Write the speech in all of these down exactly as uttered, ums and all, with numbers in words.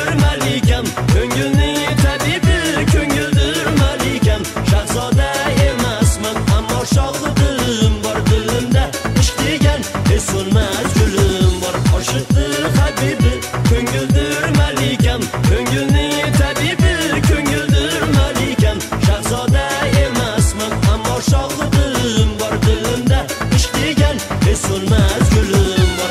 ko'ngildir malikam, ko'ngilning tabibi, ko'ngildir malikam. Shahzoda emasman, ammo shohidin bor dilimda, ishq degan hech so'nmas gulim bor. Oshiqdir habibi, ko'ngildir malikam, ko'ngilning tabibi, ko'ngildir malikam. Shahzoda emasman, ammo shohidin bor dilimda, ishq degan hech so'nmas gulim bor.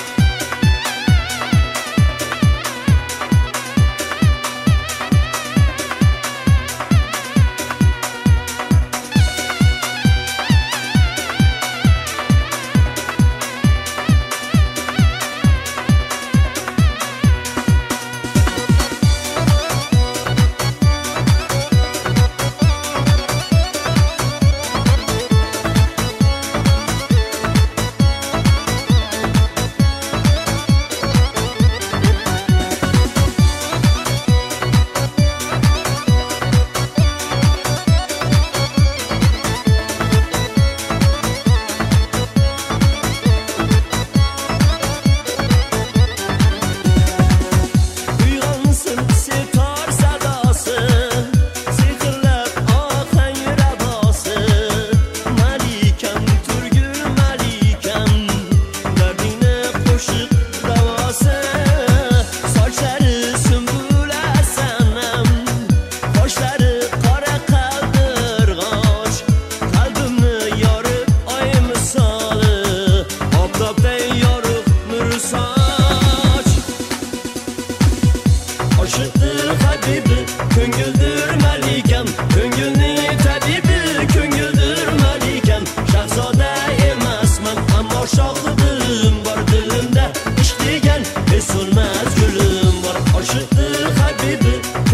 Oshiqdir habibi, ko'ngildir malikam, ko'ngilning tabibi, ko'ngildir malikam. Shahzoda emasman, ammo shohidim bor dilimda, ishq degan hech so'nmas gulim bor. Oshiqdir habibi,